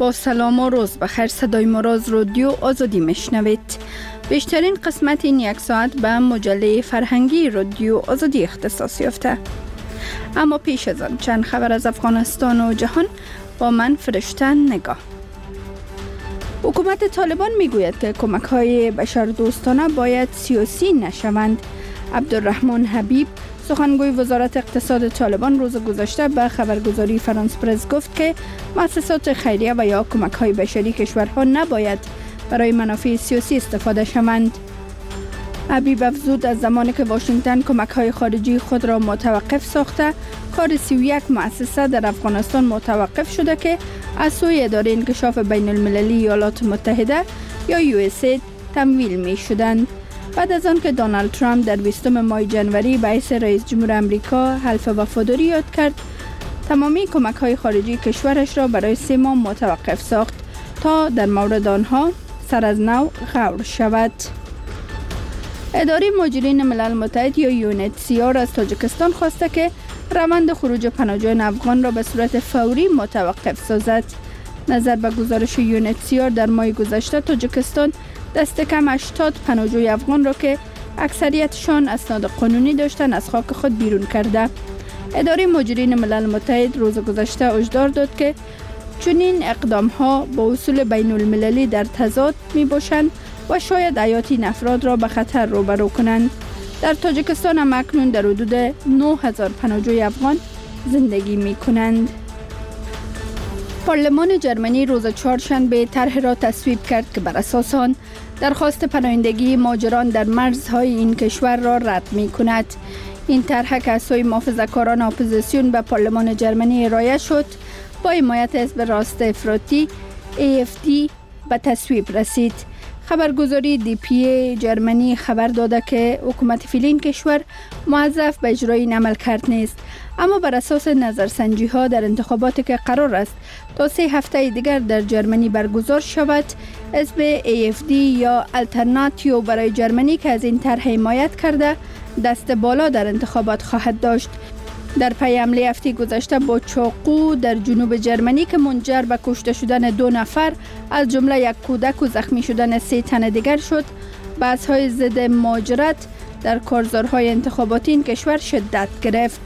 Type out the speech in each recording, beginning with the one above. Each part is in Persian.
با سلام و روز بخیر. صدای ما را از رادیو آزادی میشنوید. بیشترین قسمت این یک ساعت به مجله فرهنگی رادیو آزادی اختصاص یافته. اما پیش از آن چند خبر از افغانستان و جهان با من فرشته نگاه. حکومت طالبان میگوید که کمک‌های بشردوستانه باید سیاسی نشوند. عبدالرحمن حبیب سخنگوی وزارت اقتصاد طالبان روز گذشته به خبرگزاری فرانس پرس گفت که مؤسسات خیریه و یا کمک‌های بشری کشورها نباید برای منافع سیاسی استفاده شوند. حبیب افزود از زمانی که واشنگتن کمک‌های خارجی خود را متوقف ساخته، کار 31 مؤسسه در افغانستان متوقف شده که از سوی اداره انکشاف بین المللی ایالات متحده یا USAID تمویل می شدند. بعد از آن که دونالد ترامپ در 20 ماه جنوری به حیث رئیس جمهور امریکا حلف وفاداری یاد کرد، تمامی کمک‌های خارجی کشورش را برای 3 ماه متوقف ساخت تا در مورد آنها سر از نو غور شود. اداره مهاجرین ملل متحد یا UNHCR از تاجیکستان خواسته که روند خروج پناهجویان افغان را به صورت فوری متوقف سازد. نظر به گزارش UNHCR در ماه گذشته تاجیکستان دست کم 80 پناهجوی افغان را که اکثریتشان اسناد قانونی داشتند از خاک خود بیرون کرده. اداره مهاجرین ملل متحد روز گذشته هشدار داد که چنین اقدام‌ها با اصول بین المللی در تضاد می‌باشند و شاید حیات این افراد را به خطر روبرو کنند. در تاجیکستان هم اکنون در حدود 9000 پناهجوی افغان زندگی می‌کنند. پارلمان جرمنی روز چهارشنبه طرح را تصویب کرد که بر اساس آن درخواست پناهندگی مهاجران در مرزهای این کشور را رد می‌کند. این طرح که از سوی محافظه‌کاران اپوزیسیون به پارلمان جرمنی ارائه شد با حمایت حزب راست افراطی AfD به تصویب رسید. خبرگزاری DPA جرمنی خبر داده که حکومت فعلی کشور موظف به اجرای این عملکرد نیست، اما بر اساس نظرسنجی ها در انتخاباتی که قرار است تا 3 هفته دیگر در جرمنی برگزار شود، حزب AfD یا آلترناتیو برای جرمنی که از این طرح حمایت کرده دست بالا در انتخابات خواهد داشت. در پی حمله هفته گذشته با چاقو در جنوب جرمنی که منجر به کشته شدن 2 نفر از جمله یک کودک و زخمی شدن 3 تن دیگر شد، بحث‌های ضد مهاجرت در کارزارهای انتخاباتی این کشور شدت گرفت.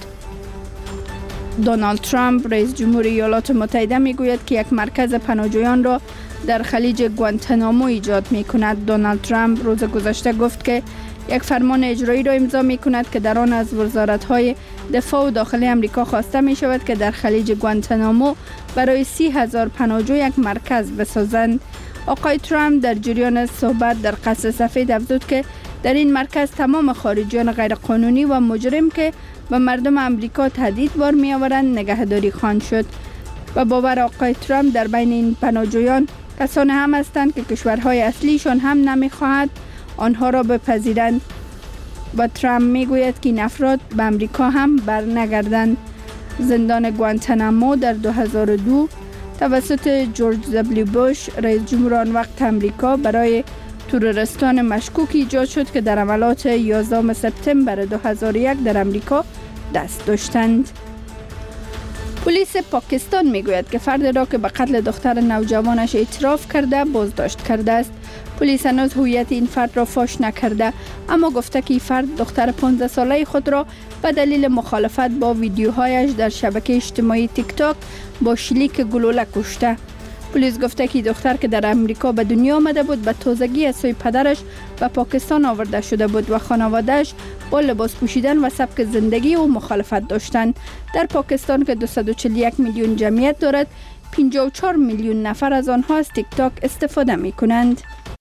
دونالد ترامپ رئیس جمهور ایالات متحده میگوید که یک مرکز پناهجویان را در خلیج گوانتانامو ایجاد می‌کند. دونالد ترامپ روز گذشته گفت که یک فرمان اجرایی را امضا می کند که در آن از وزارت‌های دفاع و داخلی امریکا خواسته می شود که در خلیج گوانتانامو برای 30,000 پناهجو یک مرکز بسازند. آقای ترامپ در جریان صحبت در قصر سفید افزود که در این مرکز تمام خارجیان غیرقانونی و مجرم که به مردم امریکا تهدید بار می آورند نگهداری خواهند شد. و باور آقای ترامپ در بین این پناهجویان کسانی هم هستند که کشورهای اصلیشان هم نمی خواهد آنها را بپذیرند و ترامپ میگوید که این افراد به امریکا هم برنگردند. زندان گوانتانامو در 2002 توسط جورج دبلیو بوش رئیس جمهور آن وقت امریکا برای تروریستان مشکوک ایجاد شد که در حملات 11 سپتامبر 2001 در امریکا دست داشتند. پلیس پاکستان میگوید که فردی را که به قتل دختر نوجوانش اعتراف کرده بازداشت کرده است. پلیس هنوز هویت این فرد را فاش نکرده، اما گفته که این فرد دختر 15 ساله خود را به دلیل مخالفت با ویدیوهایش در شبکه اجتماعی تیک تاک با شلیک گلوله کشته. پلیس گفته که دختر که در امریکا به دنیا آمده بود به تازگی از سوی پدرش به پاکستان آورده شده بود و خانواده‌اش با لباس پوشیدن و سبک زندگی او مخالفت داشتند. در پاکستان که 241 میلیون جمعیت دارد، 54 میلیون نفر از آنها از تیک تاک استفاده می کنند.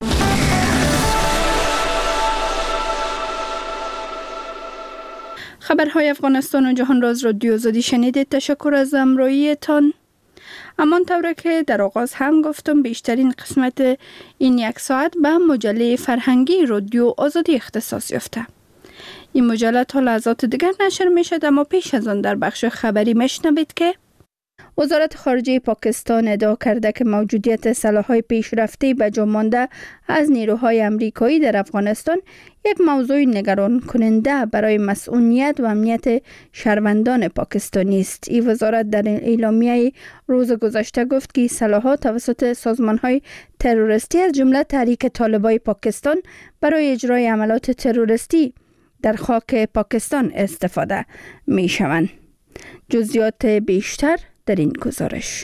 خبرهای افغانستان و جهان را از رادیو آزادی شنیدید. تشکر از همراهیتان. همان طوری که در آغاز هم گفتم بیشترین قسمت این یک ساعت به مجله فرهنگی رادیو آزادی اختصاص یافته. این مجله تا لحظات دیگر نشر می شد، اما پیش از آن در بخش خبری میشنوید که وزارت خارجه پاکستان ادعا کرده که موجودیت سلاح‌های پیشرفته به جا مانده از نیروهای امریکایی در افغانستان یک موضوع نگران کننده برای مسئولیت و امنیت شهروندان پاکستانی است. این وزارت در اعلامیه روز گذشته گفت که سلاح‌ها توسط سازمان‌های تروریستی از جمله تحریک طالبان پاکستان برای اجرای عملیات تروریستی در خاک پاکستان استفاده می‌شوند. جزئیات بیشتر در این گزارش.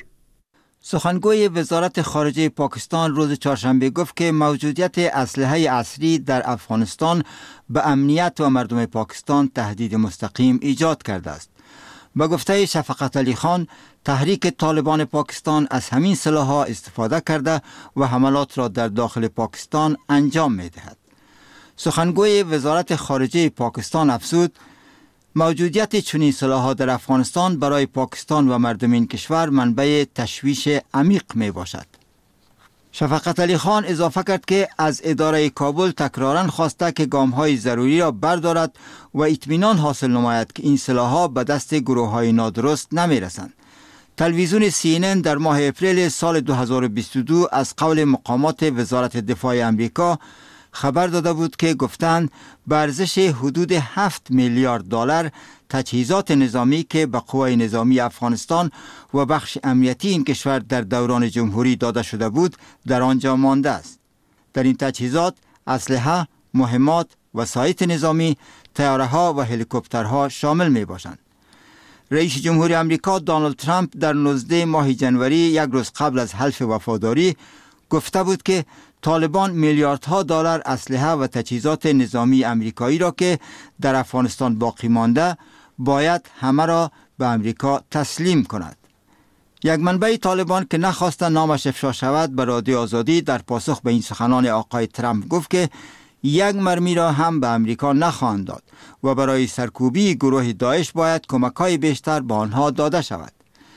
سخنگوی وزارت خارجه پاکستان روز چهارشنبه گفت که موجودیت اسلحه عصری در افغانستان به امنیت و مردم پاکستان تهدید مستقیم ایجاد کرده است. با گفته شفقت علی خان، تحریک طالبان پاکستان از همین سلاح‌ها استفاده کرده و حملات را در داخل پاکستان انجام می‌دهد. سخنگوی وزارت خارجه پاکستان افزود موجودیت چنین سلاح‌ها در افغانستان برای پاکستان و مردم این کشور منبع تشویش عمیق می باشد. شفقت علی خان اضافه کرد که از اداره کابل تکراراً خواسته که گام‌های ضروری را بردارد و اطمینان حاصل نماید که این سلاح‌ها به دست گروه‌های نادرست نمی‌رسند. تلویزیون CNN در ماه اپریل سال 2022 از قول مقامات وزارت دفاع امریکا خبر داده بود که گفتند به ارزش حدود 7 میلیارد دلار تجهیزات نظامی که به قوای نظامی افغانستان و بخش امنیتی این کشور در دوران جمهوری داده شده بود در آنجا مانده است. در این تجهیزات اسلحه، مهمات، وسایط نظامی، طیاره‌ها و هلیکوپترها شامل می باشند. رئیس جمهور آمریکا دونالد ترامپ در 19 ماه جنوری، یک روز قبل از حلف وفاداری، گفته بود که طالبان میلیاردها دلار اسلحه و تجهیزات نظامی امریکایی را که در افغانستان باقی مانده باید همه را به امریکا تسلیم کند. یک منبع طالبان که نخواسته نامش افشا شود به رادیو آزادی در پاسخ به این سخنان آقای ترامپ گفت که یک مرمی را هم به امریکا نخواهند داد و برای سرکوبی گروه داعش باید کمک‌های بیشتر به آنها داده شود.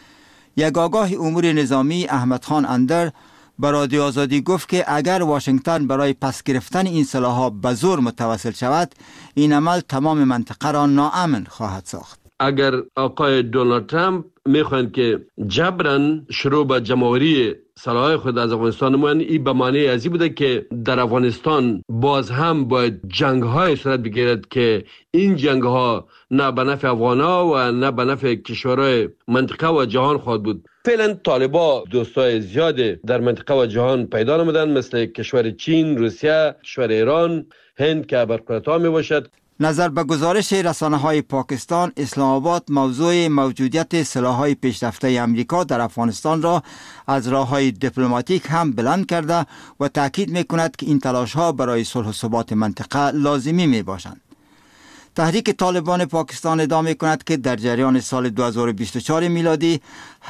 یک آگاه امور نظامی احمد خان اندر به رادیو آزادی گفت که اگر واشنگتن برای پس گرفتن این سلاح‌ها به زور متوسل شود، این عمل تمام منطقه را ناامن خواهد ساخت. اگر آقای دونالد ترامپ میخواهند که جبران شروع به جمع‌آوری سلاح خود از افغانستان نمایند، این به معنی ازی بوده که در افغانستان باز هم باید جنگ‌های صورت بگیرد که این جنگ‌ها نه به نفع افغان‌ها و نه به نفع کشورهای منطقه و جهان خواهد بود. فعلا طالبان دوستای زیاد در منطقه و جهان پیدا نمودند، مثل کشور چین، روسیه، کشور ایران، هند که برقرارتا می باشد. نظر به گزارش رسانه‌های پاکستان، اسلام آباد موضوع موجودیت سلاح‌های پیشرفته امریکا در افغانستان را از راه‌های دیپلماتیک هم بلند کرده و تاکید می‌کند که این تلاش‌ها برای صلح و ثبات منطقه لازمی می‌باشند. تحریک طالبان پاکستان ادعا می‌کند که در جریان سال 2024 میلادی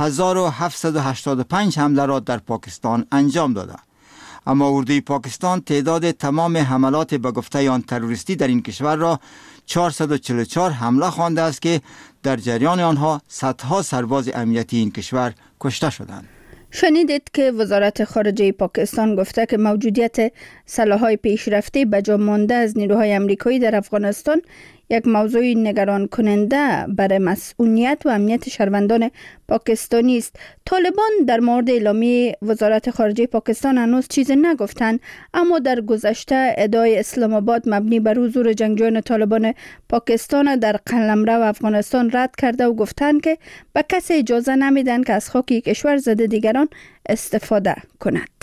1785 حمله را در پاکستان انجام داده. اما اردوی پاکستان تعداد تمام حملات به گفته آن تروریستی در این کشور را 444 حمله خوانده است که در جریان آنها صدها سرباز امنیتی این کشور کشته شدند. شنیدید که وزارت خارجه پاکستان گفته که موجودیت سلاح‌های پیشرفته به جا مانده از نیروهای امریکایی در افغانستان یک موضوع نگران کننده برای مسئولیت و امنیت شهروندان پاکستانی است. طالبان در مورد اعلامیه وزارت خارجه پاکستان هنوز چیزی نگفتند، اما در گذشته ادعای اسلام آباد مبنی بر حضور جنگجویان طالبان پاکستان در قلمرو افغانستان رد کرده و گفتند که به کسی اجازه نمیدن که از خاک کشور ضد دیگران استفاده کند.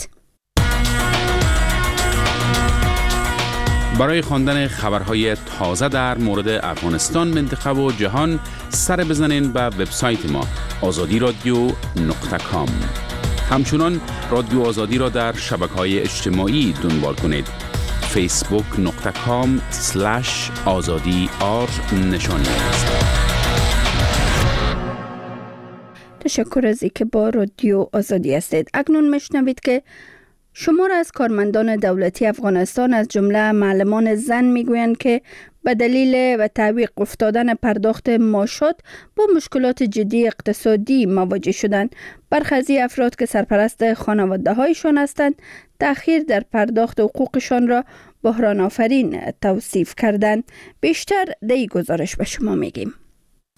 برای خواندن خبرهای تازه در مورد افغانستان، منطقه و جهان سر بزنین به وبسایت ما azadi.radio.com. همچنان رادیو آزادی را در شبکه‌های اجتماعی دنبال کنید. facebook.com/azadi_r نشانی است. تشکر از اینکه با رادیو آزادی هستید. اکنون میشنوید که شمار از کارمندان دولتی افغانستان از جمله معلمان زن میگویند که به دلیل و تعویق افتادن پرداخت معاشات با مشکلات جدی اقتصادی مواجه شدند. برخی از افراد که سرپرست خانواده هایشان هستند، تأخیر در پرداخت حقوقشان را بحران آفرین توصیف کردند. بیشتر در این گزارش به شما میگیم.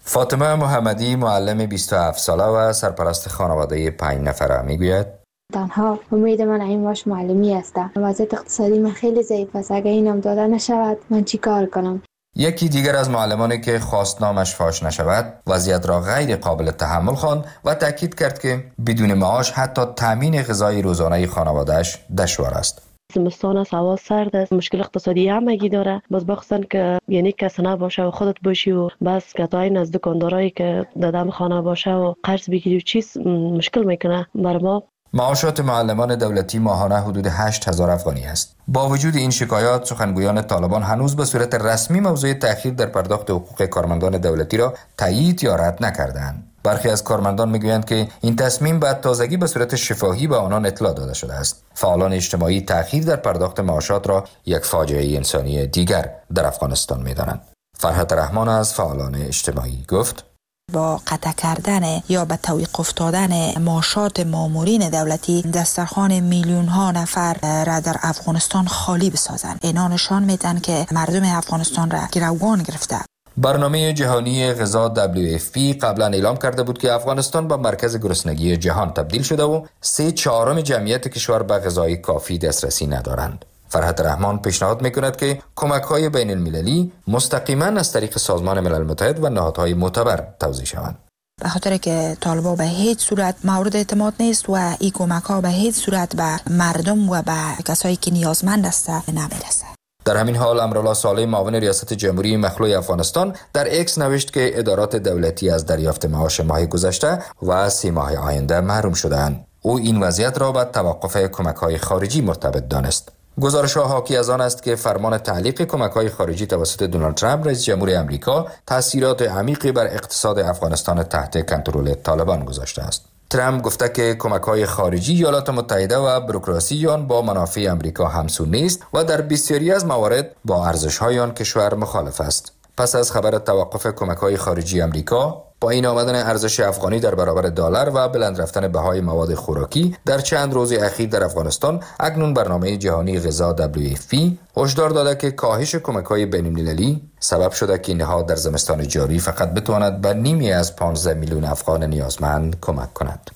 فاطمه محمدی معلم 27 ساله و سرپرست خانواده 5 نفره میگوید تنها امید من این باش معلمی است. وضعیت اقتصادی من خیلی ضعیف است. اگر اینم داده نشود من چی کار کنم؟ یکی دیگر از معلمانی که خواست نامش فاش نشود وضعیت را غیر قابل تحمل خواند و تاکید کرد که بدون معاش حتی تامین غذای روزانه خانواده‌اش دشوار است. زمستان است، هوا سرد است، مشکل اقتصادی همگی داره. باز بخصوصا که یعنی کس نباشه و خودت باشی و بس کتاین از دکاندارایی که دادم خانه باشه و قرض بگیری و چیز مشکل میکنه بر ما. معاشات معلمان دولتی ماهانه حدود 8000 افغانی است. با وجود این شکایات، سخنگویان طالبان هنوز به صورت رسمی موضوع تأخیر در پرداخت حقوق کارمندان دولتی را تایید یا رد نکردند. برخی از کارمندان میگویند که این تصمیم بعد تازگی به صورت شفاهی به آنان اطلاع داده شده است. فعالان اجتماعی تأخیر در پرداخت معاشات را یک فاجعه انسانی دیگر در افغانستان می‌دانند. فرحت رحمان از فعالان اجتماعی گفت: با قطع کردن یا به توقف افتادن معاشات مامورین دولتی دسترخوان میلیون ها نفر را در افغانستان خالی بسازند. اینا نشان میدن که مردم افغانستان را گروگان گرفته. برنامه جهانی غذا WFP قبلا اعلام کرده بود که افغانستان به مرکز گرسنگی جهان تبدیل شده و 3/4 جمعیت کشور به غذای کافی دسترسی ندارند. فرحت رحمان پیشنهاد میکند که کمک‌های بین المللی مستقیما از طریق سازمان ملل متحد و نهادهای معتبر توزیع شوند. به خاطر که طالبان به هیچ صورت مورد اعتماد نیست و این کمک‌ها به هیچ صورت به مردم و به کسایی که نیازمند است نمیرسه. در همین حال امرالله صالح معاون ریاست جمهوری مخلوع افغانستان در اکس نوشت که ادارات دولتی از دریافت معاش ماه گذشته و 3 ماه آینده محروم شدند. او این وضعیت را به توقف کمک‌های خارجی مرتبط دانست. گزارش‌ها حاکی از آن است که فرمان تعلیق کمک‌های خارجی توسط دونالد ترامپ رئیس جمهور آمریکا تأثیرات عمیقی بر اقتصاد افغانستان تحت کنترل طالبان گذاشته است. ترامپ گفته که کمک‌های خارجی ایالات متحده و بوروکراسی آن با منافع آمریکا همسو نیست و در بسیاری از موارد با ارزش‌های آن کشور مخالف است. پس از خبر توقف کمک‌های خارجی آمریکا، با این آمدن ارزش افغانی در برابر دلار و بلند رفتن بهای مواد خوراکی در چند روز اخیر در افغانستان، اکنون برنامه جهانی غذا WFP هشدار داده که کاهش کمک‌های بین‌المللی سبب شده که نهاد در زمستان جاری فقط بتواند به نیمی از 15 میلیون افغان نیازمند کمک کند.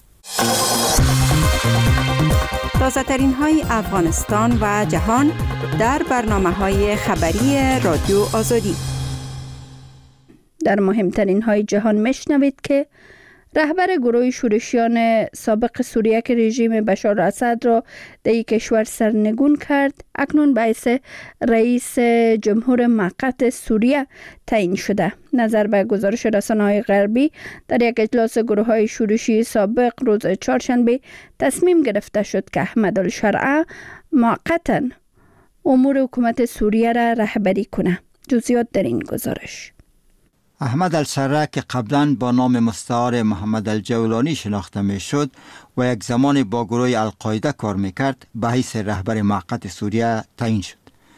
تازه‌ترین های افغانستان و جهان در برنامه‌های خبری رادیو آزادی. در مهمترین های جهان میشنوید که رهبر گروه شورشیان سابق سوریه که رژیم بشار اسد را در این کشور سرنگون کرد اکنون باعث رئیس جمهور موقت سوریه تعیین شده. نظر به گزارش رسانه‌های غربی، در یک اجلاس گروه های شورشی سابق روز چهارشنبه تصمیم گرفته شد که احمد الشرعه موقتا امور حکومت سوریه را رهبری کنه. جزئیات در این گزارش. احمد الشرعه که قبلا با نام مستعار محمد الجولانی شناخته می شد و یک زمان با گروه القاعده کار می کرد، به حیث رهبر موقت سوریه تعیین شد.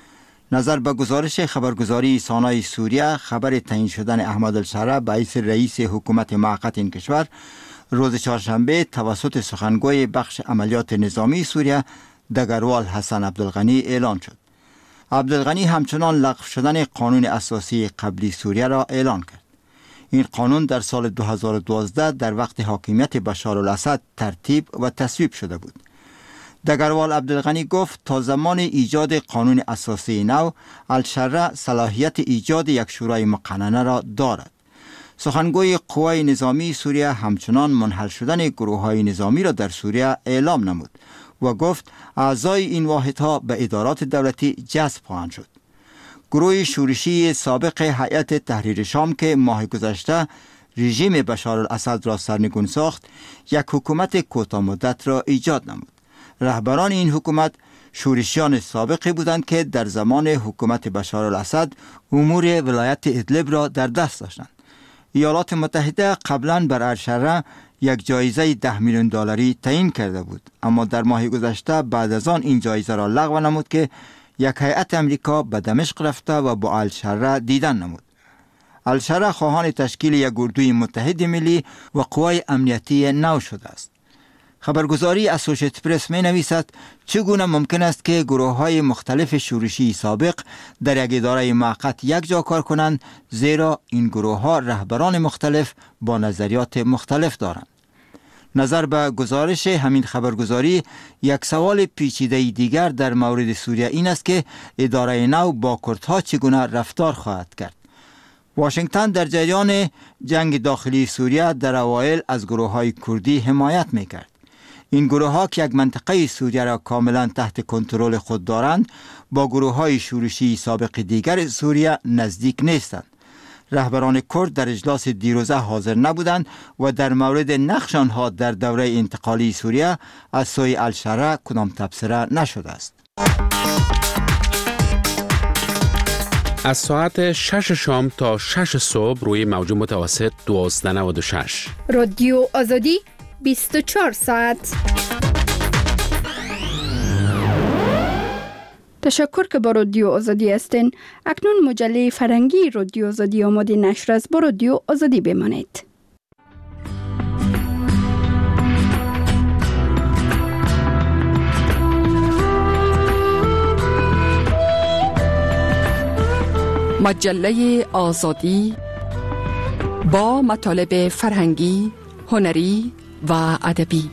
نظر به گزارش خبرگزاری سانای سوریه، خبر تعیین شدن احمد الشرعه به حیث رئیس حکومت موقت این کشور روز چهارشنبه توسط سخنگوی بخش عملیات نظامی سوریه دگروال حسن عبدالغنی اعلان شد. عبدالغنی همچنان لغو شدن قانون اساسی قبلی سوریه را اعلان کرد. این قانون در سال 2012 در وقت حاکمیت بشار الاسد ترتیب و تصویب شده بود. دگروال عبدالغنی گفت تا زمان ایجاد قانون اساسی نو، الشرعه صلاحیت ایجاد یک شورای مقننه را دارد. سخنگوی قوای نظامی سوریه همچنان منحل شدن گروه‌های نظامی را در سوریه اعلام نمود و گفت اعضای این واحدها به ادارات دولتی جذب خواهند شد. گروه شورشی سابق هیئت تحریر شام که ماه گذشته رژیم بشار الاسد را سرنگون ساخت، یک حکومت کوتاه مدت را ایجاد نمود. رهبران این حکومت شورشیان سابقی بودند که در زمان حکومت بشار الاسد امور ولایت ادلب را در دست داشتند. ایالات متحده قبلا بر الشرعه یک جایزه 10 میلیون دلاری تعیین کرده بود، اما در ماه گذشته بعد از آن این جایزه را لغو نمود که یک هیئت امریکا به دمشق رفته و با الشرعه دیدن نمود. الشرعه خواهان تشکیل یک اردوی متحد ملی و قوای امنیتی نو شده است. خبرگزاری اسوشییتد پرس می نویسد چگونه ممکن است که گروه های مختلف شورشی سابق در یک اداره موقت یک جا کار کنند، زیرا این گروه ها رهبران مختلف با نظریات مختلف دارند. نظر به گزارش همین خبرگزاری، یک سوال پیچیده دیگر در مورد سوریه این است که اداره نو با کردها چگونه رفتار خواهد کرد. واشنگتن در جریان جنگ داخلی سوریه در اوایل از گروه های کردی حمایت می کرد. این گروه ها که یک منطقه سوریه را کاملا تحت کنترل خود دارند، با گروه های شورشی سابق دیگر سوریه نزدیک نیستند. رهبران کرد در اجلاس دیروزه حاضر نبودند و در مورد نقش آنها در دوره انتقالی سوریه از سوی الشرع کدام تبصره نشده است. از ساعت 6 شام تا 6 صبح روی موج متوسط 1296 رادیو آزادی 24 ساعت. تشکر که با رادیو آزادی هستین. اکنون مجله فرنگی رادیو آزادی آماده نشر است. با رادیو آزادی بمانید. مجله آزادی با مطالب فرهنگی، هنری و ادبی.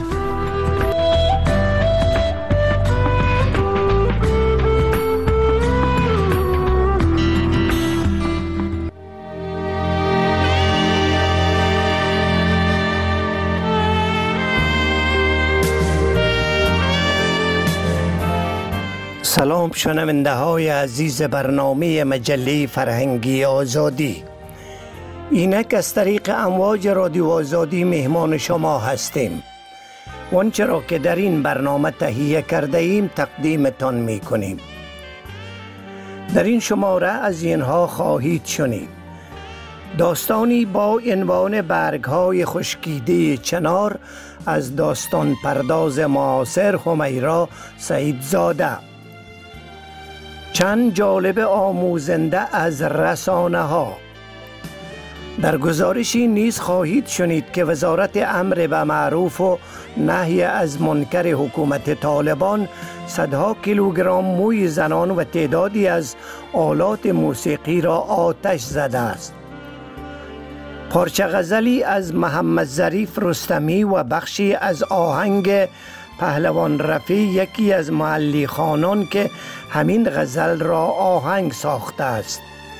سلام شنونده های عزیز برنامه مجله فرهنگی آزادی. اینک از طریق امواج رادیو آزادی مهمان شما هستیم. آنچه را که در این برنامه تهیه کرده ایم تقدیمتان می کنیم. در این شماره از اینها خواهید شنید: داستانی با عنوان برگ‌های خشکیده چنار از داستان پرداز معاصر همیرا سعیدزاده. چند جالب آموزنده از رسانه ها. در گزارشی نیز خواهید شنید که وزارت امر به معروف و نهی از منکر حکومت طالبان صدها کیلوگرم موی زنان و تعدادی از آلات موسیقی را آتش زده است. پارچه غزلی از محمد ظریف رستمی و بخشی از آهنگ پهلوان رفیع یکی از محلی خوانان که همین غزل را آهنگ ساخته است.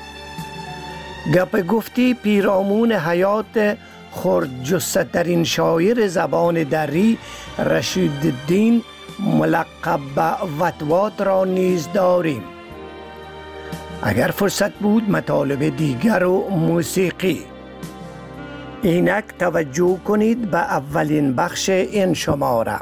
گپ گفتی پیرامون حیات خردجثه ترین شاعر زبان دری رشیدالدین ملقب به وطوات را نیز داریم. اگر فرصت بود مطالب دیگر و موسیقی. اینک توجه کنید به اولین بخش این شماره.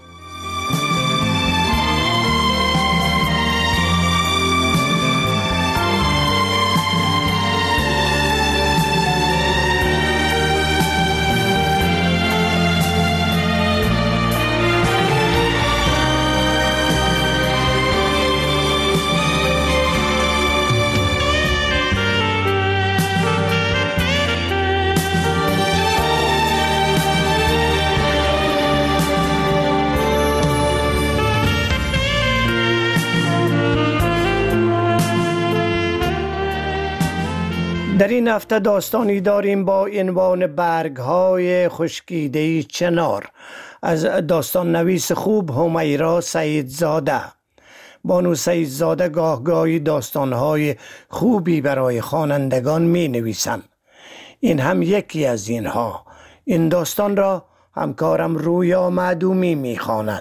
در این هفته داستانی داریم با عنوان برگ‌های خشکیده چنار از داستان نویس خوب همیرا سعیدزاده. بانو سعیدزاده گاهگاهی داستان‌های خوبی برای خوانندگان می‌نویسند. این هم یکی از اینها. این داستان را همکارم رویا معدومی می‌خواند.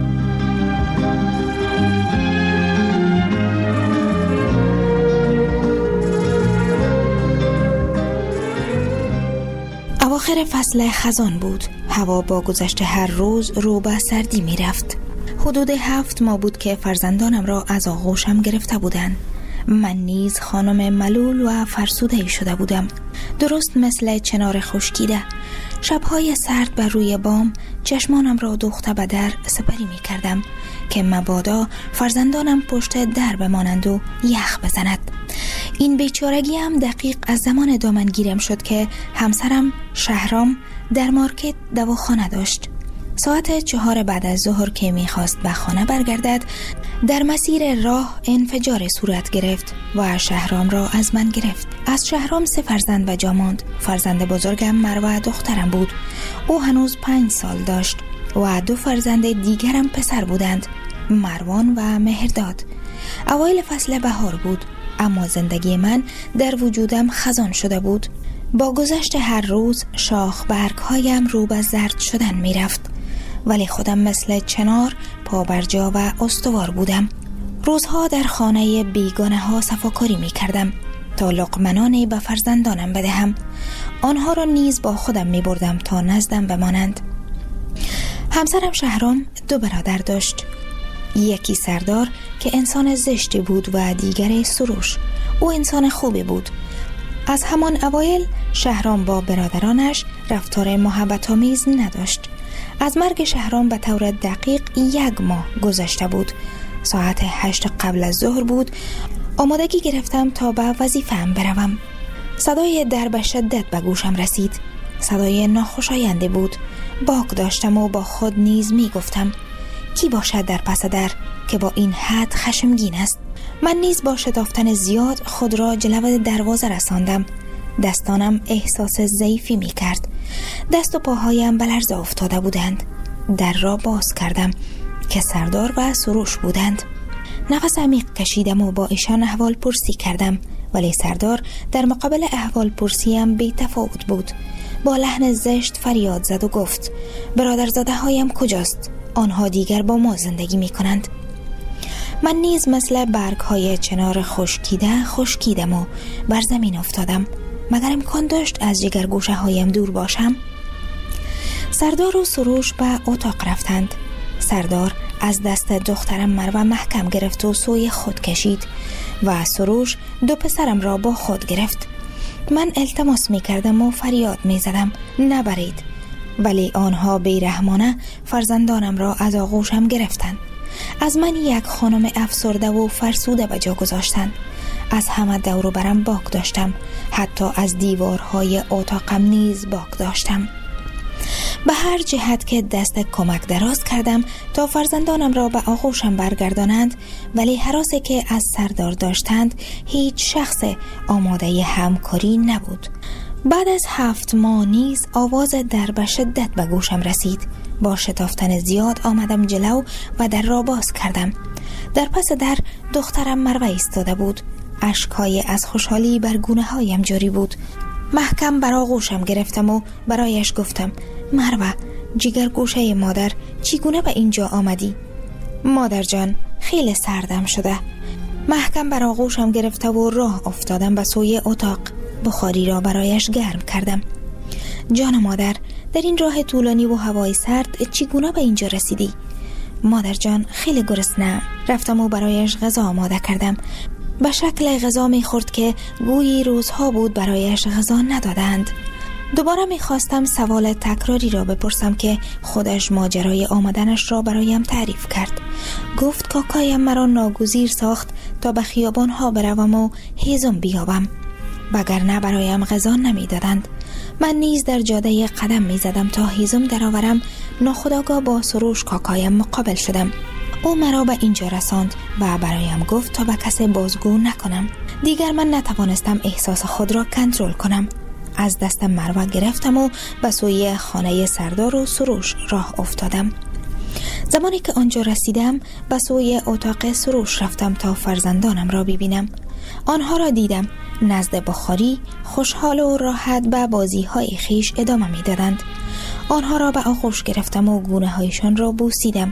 اواخر فصل خزان بود. هوا با گذشت هر روز رو به سردی می رفت. حدود 7 ماه بود که فرزندانم را از آغوشم گرفته بودند. من نیز خانم ملول و فرسوده شده بودم، درست مثل چنار خشکیده. شبهای سرد بر روی بام چشمانم را دوخته به در سپری می کردم که مبادا فرزندانم پشت در بمانند و یخ بزند. این بیچارگی هم دقیق از زمان دامنگیرم شد که همسرم شهرام در مارکت دواخانه داشت. ساعت 4 بعد از ظهر که میخواست به خانه برگردد، در مسیر راه انفجار صورت گرفت و شهرام را از من گرفت. از شهرام 3 فرزند و جا ماند. فرزند بزرگم مروه دخترم بود. او هنوز 5 سال داشت و 2 فرزند دیگرم پسر بودند، مروان و مهرداد. اوایل فصل بهار بود، اما زندگی من در وجودم خزان شده بود. با گذشت هر روز شاخ برگ‌هایم رو به زرد شدن می رفت، ولی خودم مثل چنار پابرجا و استوار بودم. روزها در خانه بیگانه ها صفاکاری می کردم تا لقمنانی به فرزندانم بدهم. آنها را نیز با خودم می بردم تا نزدم بمانند. همسرم شهرام 2 برادر داشت. یکی سردار که انسان زشتی بود و دیگر سروش. او انسان خوبی بود. از همان اوایل شهرام با برادرانش رفتار محبت‌آمیز نداشت. از مرگ شهرام به طور دقیق 1 ماه گذشته بود. ساعت 8 قبل از ظهر بود. آمادگی گرفتم تا به وظیفه‌ام بروم. صدای در به شدت به گوشم رسید. صدای ناخوشایندی بود. باک داشتم و با خود نیز می گفتم کی باشد در پس در که با این حد خشمگین است. من نیز با شتافتن زیاد خود را جلو دروازه رساندم. دستانم احساس ضعیفی می کرد. دست و پاهایم به لرزه افتاده بودند. در را باز کردم که سردار و سروش بودند. نفس عمیق کشیدم و با ایشان احوال پرسی کردم، ولی سردار در مقابل احوال پرسیم بی تفاوت بود. با لحن زشت فریاد زد و گفت برادرزاده هایم کجاست؟ آنها دیگر با ما زندگی می کنند. من نیز مثل برگ های چنار خشکیدم و بر زمین افتادم. مگر امکان داشت از جگرگوشه هایم دور باشم؟ سردار و سروش به اتاق رفتند. سردار از دست دخترم مروه محکم گرفت و سوی خود کشید و سروش 2 پسرم را با خود گرفت. من التماس می کردم و فریاد می زدم نبرید، ولی آنها بیرحمانه فرزندانم را از آغوشم گرفتند. از من یک خانم افسرده و فرسوده به جا گذاشتند. از همه دور و برم باک داشتم. حتی از دیوارهای اتاقم نیز باک داشتم. به هر جهت که دست کمک دراز کردم تا فرزندانم را به آغوشم برگردانند، ولی هراسی که از سردار داشتند هیچ شخص آماده همکاری نبود. بعد از 7 ماه نیز آواز در به شدت به گوشم رسید. با شتافتن زیاد آمدم جلو و در را باز کردم. در پس در دخترم مروه ایستاده بود. اشک‌های از خوشحالی بر گونه‌هایم جاری بود. محکم بر آغوشم گرفتم و برایش گفتم مروه، جگر گوشه مادر، چگونه به اینجا آمدی؟ مادر جان، خیلی سردم شده. محکم بر آغوشم گرفته و راه افتادم به سوی اتاق. بخاری را برایش گرم کردم. جان مادر، در این راه طولانی و هوای سرد چگونه به اینجا رسیدی؟ مادر جان، خیلی گرسنه‌ام. رفتم و برایش غذا آماده کردم. به شکل غذا می خورد که گویی روزها بود برایش غذا ندادند. دوباره می خواستم سوال تکراری را بپرسم که خودش ماجرای آمدنش را برایم تعریف کرد. گفت کاکایم مرا ناگزیر ساخت تا به خیابانها بروم و هیزم بیابم، وگرنه برایم غذا نمی دادند. من نیز در جاده قدم می زدم تا هیزم درآورم. ناخودآگاه با سروش کاکایم مقابل شدم. او مرا به اینجا رساند و برایم گفت تا به کسی بازگو نکنم. دیگر من نتوانستم احساس خود را کنترل کنم. از دست مروه گرفتم و به سوی خانه سردار و سروش راه افتادم. زمانی که آنجا رسیدم به سوی اتاق سروش رفتم تا فرزندانم را ببینم. آنها را دیدم نزد بخاری خوشحال و راحت به بازی های خیش ادامه می دادند. آنها را به آغوش گرفتم و گونه هایشان را بوسیدم.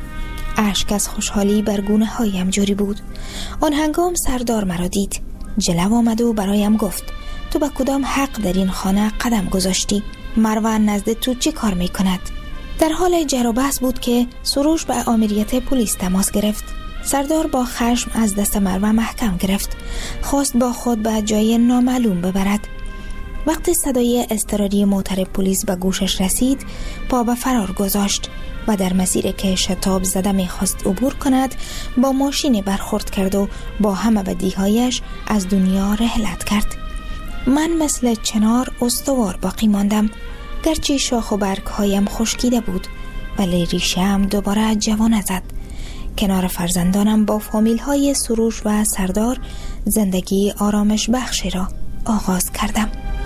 اشک از خوشحالی بر گونه هایم جاری بود. آن هنگام سردار مرا دید. جلو آمد و برایم گفت تو به کدام حق در این خانه قدم گذاشتی؟ مروه نزد تو چی کار می کند؟ در حال جر و بحث بود که سروش به آمریت پلیس تماس گرفت. سردار با خشم از دست مروه محکم گرفت. خواست با خود به جای نامعلوم ببرد. وقتی صدای اضطراری موتر پلیس به گوشش رسید، پا به فرار گذاشت و در مسیری که شتاب زده می‌خواست عبور کند با ماشینی برخورد کرد و با همه بدیهایش از دنیا رحلت کرد. من مثل چنار استوار باقی ماندم. گرچه شاخ و برگ هایم خشکیده بود، ولی ریشه هم دوباره جوانه زد. کنار فرزندانم با فامیل های سروش و سردار زندگی آرامش بخشی را آغاز کردم.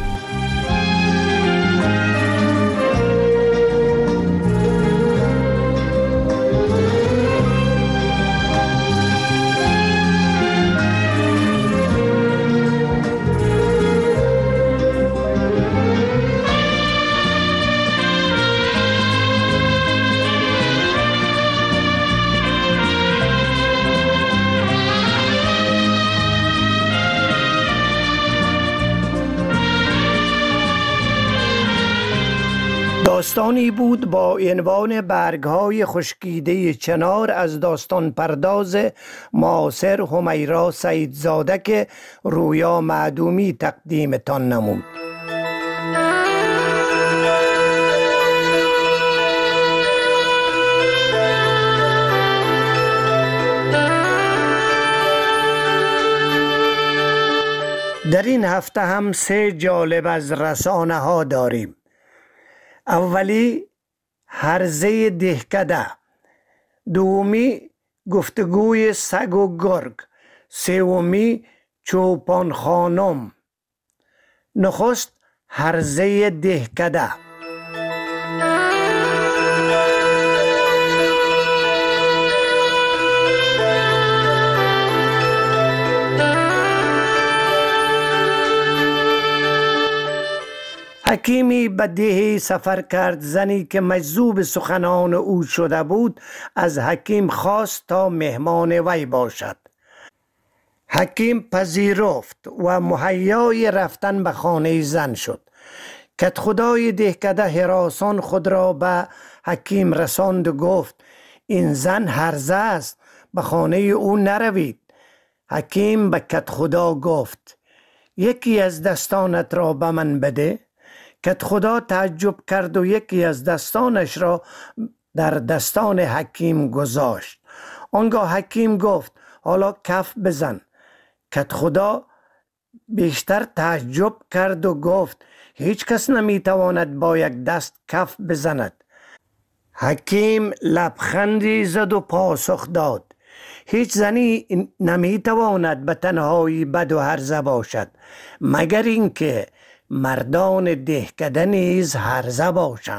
داستانی بود با عنوان برگ‌های خشکیده چنار از داستان پرداز معاصر همیرا سیدزاده که رویا معدومی تقدیمتان نمود. در این هفته هم 3 جالب از رسانه ها داریم. اولی هرزه دهکده، دومی گفتگوی سگ و گرگ، سومی چوپان خانم. نخست هرزه دهکده. حکیمی به دهی سفر کرد. زنی که مجذوب سخنان او شده بود از حکیم خواست تا مهمان وی باشد. حکیم پذیرفت و مهیای رفتن به خانه زن شد. کدخدای دهکده هراسان خود را به حکیم رساند و گفت این زن هرزه است، به خانه او نروید. حکیم به کدخدا گفت یکی از دستانت را به من بده. کدخدا تعجب کرد و یکی از دستانش را در دستان حکیم گذاشت. آنگاه حکیم گفت حالا کف بزن. کدخدا بیشتر تعجب کرد و گفت هیچ کس نمیتواند با یک دست کف بزند. حکیم لبخندی زد و پاسخ داد هیچ زنی نمیتواند به تنهایی بد و هرزه باشد مگر اینکه مردان دهکده نیز هرزه باشند.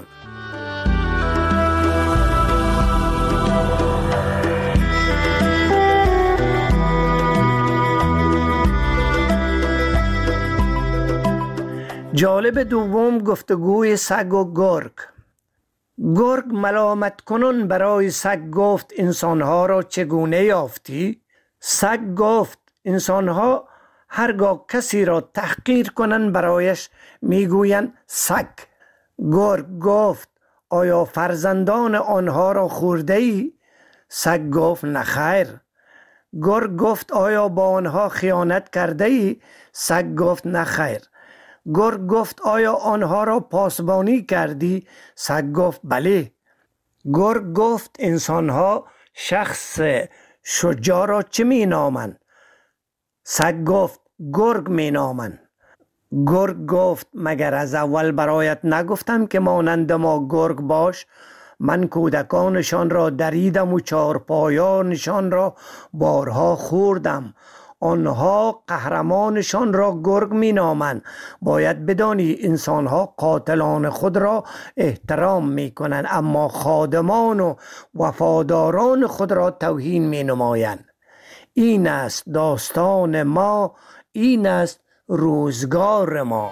جالب دوم گفتگوی سگ و گرگ. گرگ ملامت کنون برای سگ گفت انسانها را چگونه یافتی؟ سگ گفت انسانها هرگاه کسی را تحقیر کنن برایش میگویند سگ. گرگ گفت آیا فرزندان آنها را خورده ای؟ سگ گفت نخیر. گرگ گفت آیا با آنها خیانت کرده ای؟ سگ گفت نخیر. گرگ گفت آیا آنها را پاسبانی کردی؟ سگ گفت بله. گرگ گفت انسانها شخص شجاع را چه می نامند؟ سگ گفت گرگ می نامند. گرگ گفت مگر از اول برایت نگفتم که مانند ما گرگ باش؟ من کودکانشان را دریدم و چارپایانشان را بارها خوردم. آنها قهرمانشان را گرگ می نامند. باید بدانی انسانها قاتلان خود را احترام می کنند اما خادمان و وفاداران خود را توهین می نمایند. این است داستان ما، این است روزگار ما.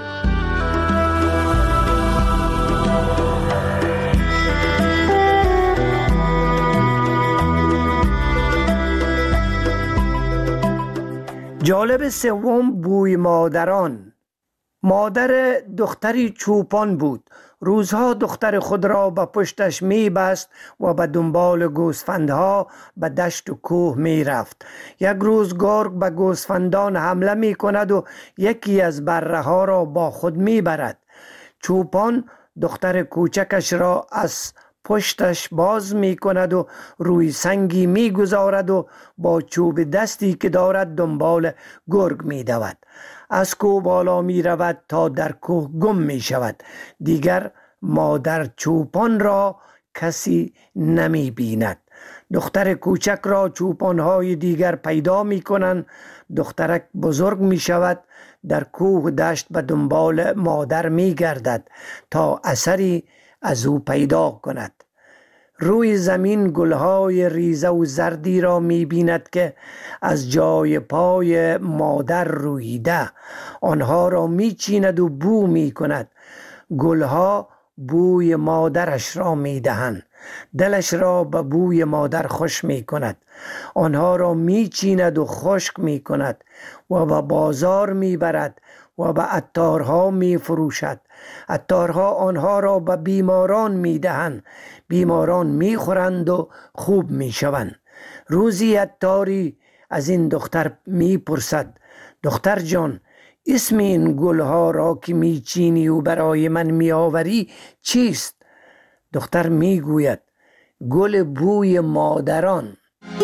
جالب سوم بوی مادران. مادر دختری چوپان بود. روزها دختر خود را به پشتش می بست و به دنبال گوسفندها به دشت و کوه می رفت. یک روز گرگ به گوسفندان حمله می کند و یکی از بره ها را با خود می برد. چوپان دختر کوچکش را از پشتش باز می کند و روی سنگی می گذارد و با چوب دستی که دارد دنبال گرگ می دود. از کوه بالا می رود تا در کوه گم می شود. دیگر مادر چوپان را کسی نمی بیند. دختر کوچک را چوپانهای دیگر پیدا می کنند. دخترک بزرگ می شود، در کوه دشت به دنبال مادر می گردد تا اثری از او پیدا کند. روی زمین گلهای ریزه و زردی را می بیند که از جای پای مادر رویده. آنها را می چیند و بو می کند. گلها بوی مادرش را می دهند. دلش را به بوی مادر خوش می کند. آنها را می چیند و خشک می کند و به بازار می برد و به عطارها می فروشد. عطارها آنها را به بیماران می دهند. بیماران می خورند و خوب می شوند. روزی عطاری از این دختر می پرسد: دختر جان، اسم این گلها را که می چینی و برای من می آوری چیست؟ دختر می گوید: گل بوی مادران.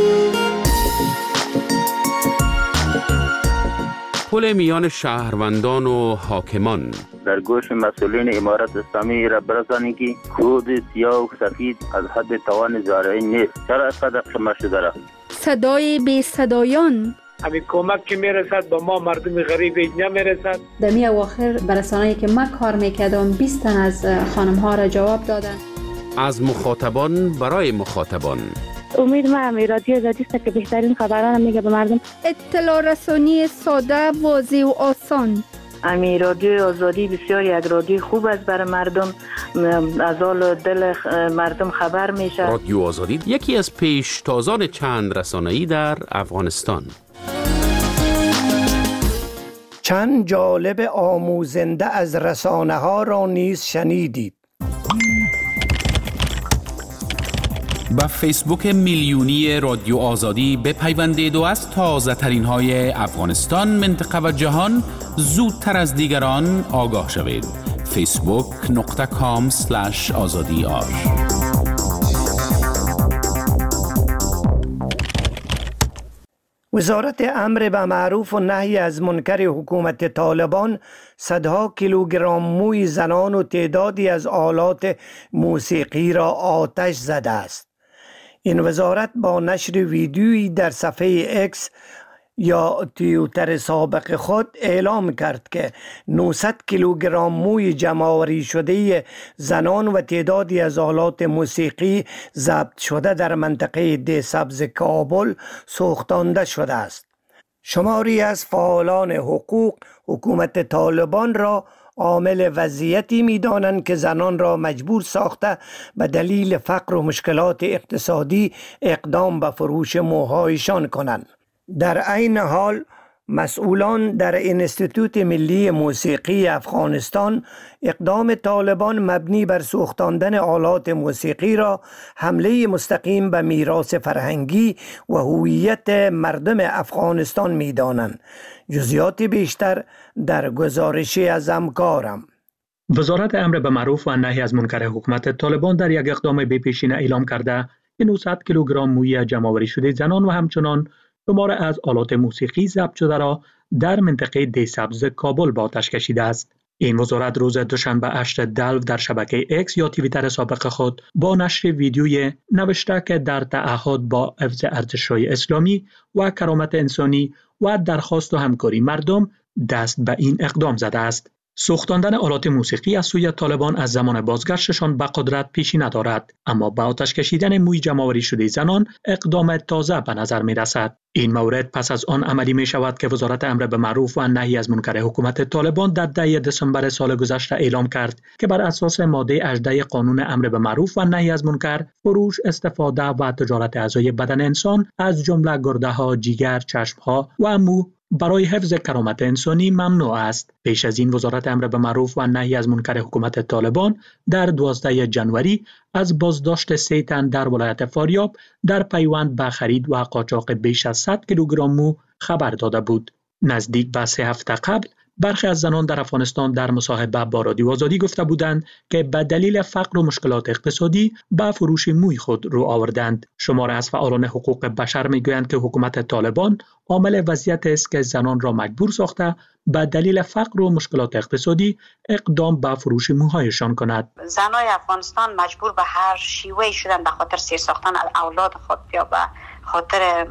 پل میان شهروندان و حاکمان. در گوش مسئولین امارت اسلامی را برسانی که کود سیاه و سفید از حد توان زارعی نیست. چرا اینقدر خمه شده را؟ صدای بی صدایان. همین کمک که میرسد به ما مردم غریب نمیرسد. در می اواخر برسانه‌ای که من کار میکردم 20 تن از خانم ها را جواب دادن. از مخاطبان برای مخاطبان. امید ما رادیو آزادی است که بهترین خبران میگه به مردم. اطلاع رسانی ساده، واضح و آسان. امی رادیو آزادی بسیار یک رادیو خوب است برای مردم، از حال دل مردم خبر میشه. رادیو آزادی یکی از پیشتازان چند رسانه‌ای در افغانستان. چند جالب آموزنده از رسانه ها را نیز شنیدید. با فیسبوک میلیونی رادیو آزادی بپیوندید و از تازه ترین های افغانستان، منطقه و جهان زودتر از دیگران آگاه شوید. facebook.com/azadi.ar. وزارت امر به معروف و نهی از منکر حکومت طالبان صدها کیلوگرم موی زنان و تعدادی از آلات موسیقی را آتش زده است. این وزارت با نشر ویدیویی در صفحه اکس یا توییتر سابق خود اعلام کرد که 900 کیلوگرم موی جمع‌آوری شده زنان و تعدادی از آلات موسیقی ضبط شده در منطقه ده سبز کابل سوختانده شده است. شماری از فعالان حقوق حکومت طالبان را عامل وضعیتی می‌دانند که زنان را مجبور ساخته به دلیل فقر و مشکلات اقتصادی اقدام به فروش موهایشان کنند. در عین حال مسئولان در انستیتوت ملی موسیقی افغانستان اقدام طالبان مبنی بر سوختاندن آلات موسیقی را حمله مستقیم به میراث فرهنگی و هویت مردم افغانستان می‌دانند. جزئیات بیشتر در گزارشی از همکارم. وزارت امر به معروف و نهی از منکر حکومت طالبان در یک اقدام بی‌پیشینه اعلام کرده که 900 کیلوگرم موی جمع‌آوری شده زنان و همچنان شمار از آلات موسیقی ضبط شده را در منطقه ده سبز کابل به آتش کشیده است. این وزارت روز دوشنبه 8 دلو در شبکه اکس یا توییتر سابق خود با نشر ویدیوی نوشته که در تعهد با حفظ ارزش‌های اسلامی و کرامت انسانی و درخواست و همکاری مردم دست به این اقدام زده است. سوختاندن آلات موسیقی از سوی طالبان از زمان بازگشتشان به قدرت پیشی ندارد، اما با آتش کشیدن موی جمع‌آوری شده زنان اقدام تازه به نظر می رسد. این مورد پس از آن عملی می شود که وزارت امر به معروف و نهی از منکر حکومت طالبان در 10 دسامبر سال گذشته اعلام کرد که بر اساس ماده 18 قانون امر به معروف و نهی از منکر، فروش، استفاده و تجارت اعضای بدن انسان از جمله گرده ها، جگر، چشم ها و مو برای حفظ کرامت انسانی ممنوع است. پیش از این وزارت امر به معروف و نهی از منکر حکومت طالبان در 12 جنوری از بازداشت 3 تن در ولایت فاریاب در پیوند به خرید و قاچاق بیش از 100 کیلوگرم مو خبر داده بود. نزدیک به 3 هفته قبل برخی از زنان در افغانستان در مصاحبه با رادیو آزادی گفته بودند که به دلیل فقر و مشکلات اقتصادی به فروش موی خود رو آوردند. شمار از فعالان حقوق بشر میگویند که حکومت طالبان عامل وضعیت است که زنان را مجبور ساخته به دلیل فقر و مشکلات اقتصادی اقدام به فروش موهایشان کند. زنای افغانستان مجبور به هر شیوهی شدن به خاطر سیر ساختن اولاد خود یا به خاطر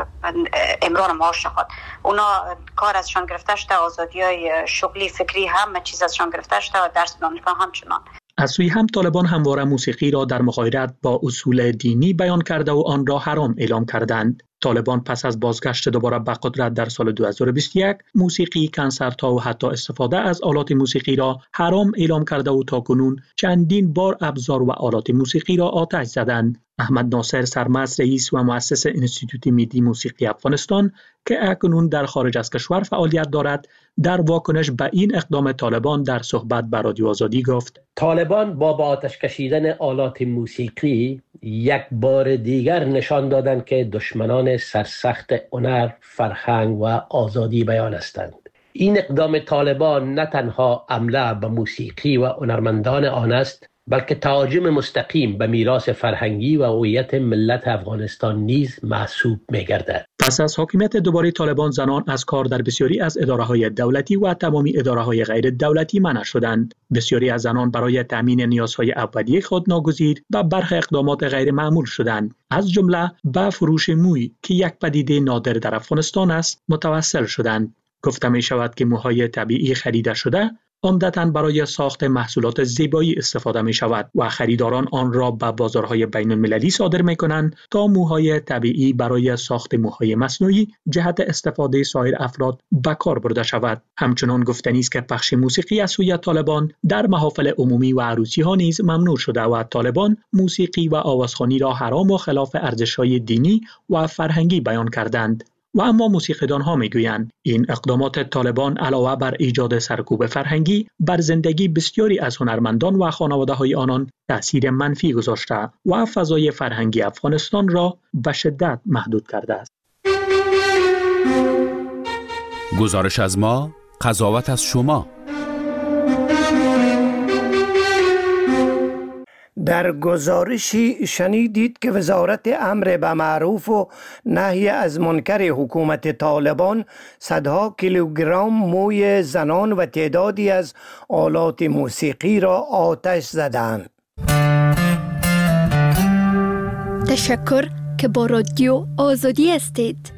امرار معاش خود. اونا کار ازشان گرفته شده، آزادی‌های شغلی فکری همه چیز ازشان گرفته شده و درس دانشگاه همچنان. از سوی هم طالبان همواره موسیقی را در مغایرت با اصول دینی بیان کرده و آن را حرام اعلام کردند. طالبان پس از بازگشت دوباره به قدرت در سال 2021 موسیقی، کنسرت‌ها و حتی استفاده از آلات موسیقی را حرام اعلام کرده و تاکنون چندین بار ابزار و آلات موسیقی را آتش زدند. احمد ناصر سرمست رئیس و مؤسس انستیتوت ملی موسیقی افغانستان که اکنون در خارج از کشور فعالیت دارد، در واکنش به این اقدام طالبان در صحبت با رادیو آزادی گفت: طالبان با آتش کشیدن آلات موسیقی یک بار دیگر نشان دادند که دشمنان سرسخت هنر، فرهنگ و آزادی بیان هستند. این اقدام طالبان نه تنها حمله به موسیقی و هنرمندان آن است، بلکه تهاجم مستقیم به میراث فرهنگی و هویت ملت افغانستان نیز محسوب می‌گردد. پس از حاکمیت دوباره طالبان، زنان از کار در بسیاری از اداره‌های دولتی و تمامی اداره‌های غیر دولتی منع شدند. بسیاری از زنان برای تامین نیازهای اولیه خود ناگزیر و برخی اقدامات غیر معمول شدند، از جمله به فروش موی که یک پدیده نادر در افغانستان است متوسل شدند. گفته می شود که موهای طبیعی خریده شده عمدتاً برای ساخت محصولات زیبایی استفاده می شود و خریداران آن را به بازارهای بین المللی صادر می کنند تا موهای طبیعی برای ساخت موهای مصنوعی جهت استفاده سایر افراد به کار برده شود. همچنان گفتنی است که پخش موسیقی از سوی طالبان در محافل عمومی و عروسی ها نیز ممنوع شده و طالبان موسیقی و آوازخوانی را حرام و خلاف ارزش‌های دینی و فرهنگی بیان کردند. و اما موسیقیدان ها میگویند این اقدامات طالبان علاوه بر ایجاد سرکوب فرهنگی بر زندگی بسیاری از هنرمندان و خانواده های آنان تأثیر منفی گذاشته و فضای فرهنگی افغانستان را به شدت محدود کرده است. گزارش از ما، قضاوت از شما. در گزارشی شنیدید که وزارت امر به معروف و نهی از منکر حکومت طالبان صدها کیلوگرم موی زنان و تعدادی از آلات موسیقی را آتش زدند. تشکر که با رادیو آزادی هستید.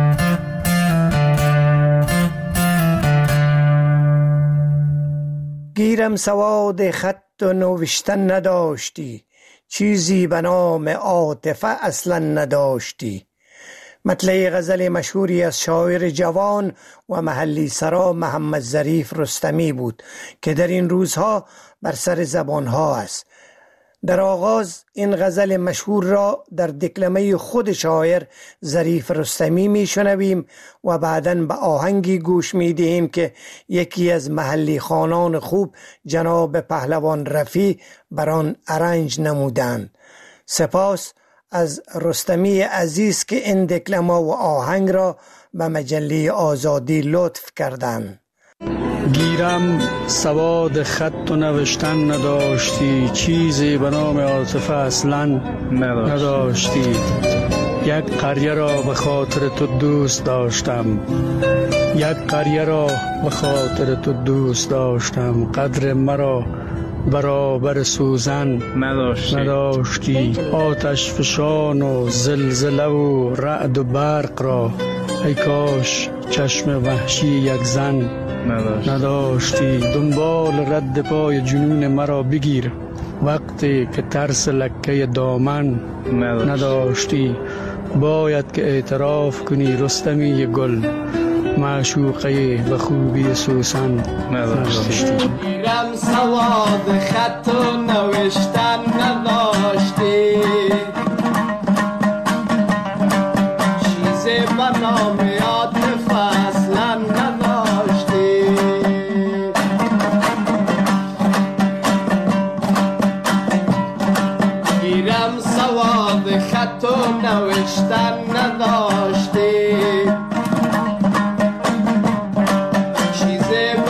گیرم سواد خط و نوشتن نداشتی، چیزی به نام عاطفه اصلا نداشتی. مطلع غزل مشهوری از شاعر جوان و محلی سرا محمد ظریف رستمی بود که در این روزها بر سر زبانها است. در آغاز این غزل مشهور را در دکلمه خود شاعر ظریف رستمی میشنویم و بعداً به آهنگی گوش میدهیم که یکی از محلی خوانان خوب جناب پهلوان رفیع بر آن ارنج نمودند. سپاس از رستمی عزیز که این دکلمه و آهنگ را به مجله آزادی لطف کردند. گیرم سواد خط و نوشتن نداشتی، چیزی به نام عاطفه اصلا نداشتی. یک قریه را به خاطر تو دوست داشتم، یک قریه را به خاطر تو دوست داشتم. قدر مرا برابر سوزن نداشتی. آتش فشان و زلزله و رعد و برق را ای کاش چشم وحشی یک زن نداشتی. دنبال رد پای جنون مرا بگیر وقتی که ترس لکه دامن نداشتی. باید که اعتراف کنی رستمی گل، معشوقه به خوبی سوسن نداشتی. گیرم سواد خط و نوشتن نداشتی، چیزی به نام عاطفه اصلا نداشتی. گیرم سواد خط و نوشتن نداشتی، چیزی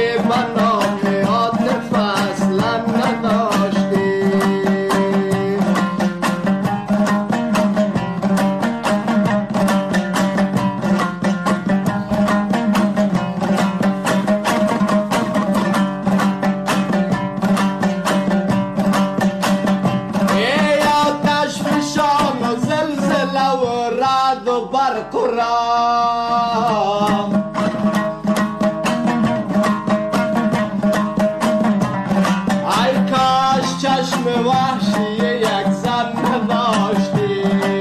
به نام عاطف اصلا نداشتی. ای آتش فشان و زلزله و رعد و برق و راه، ای کاش چشم وحشی یک زن نداشتی.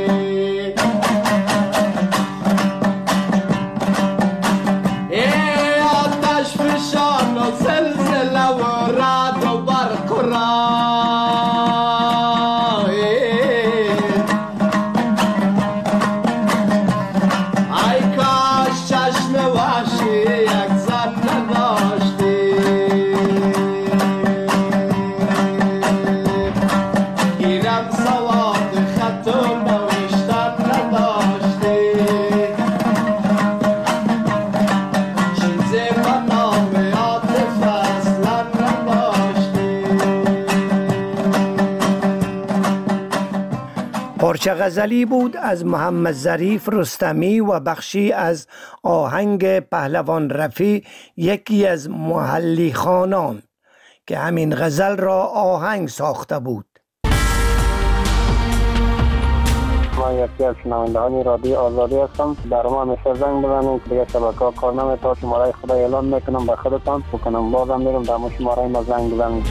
ای آتش فشان و زلزله و رعد و برق و راه، ای کاش چشم وحشی یک زن نداشتی. گیرم سواد خط و نوشتن نداشتی. چیزی به نام عاطف اصلا نداشتی. پارچه غزلی بود از محمد ظریف رستمی و بخشی از آهنگ پهلوان رفیع، یکی از محلی خانان که همین غزل را آهنگ ساخته بود. من یکی از شنوندگان رادیو آزادی هستم. در ما همیشه زنگ بزنید که دیگه شبکه‌ها کار نمی‌کنه. شماره خدا اعلان میکنم به خودتان بکنم، بازم میرم در شماره ما زنگ بزنید.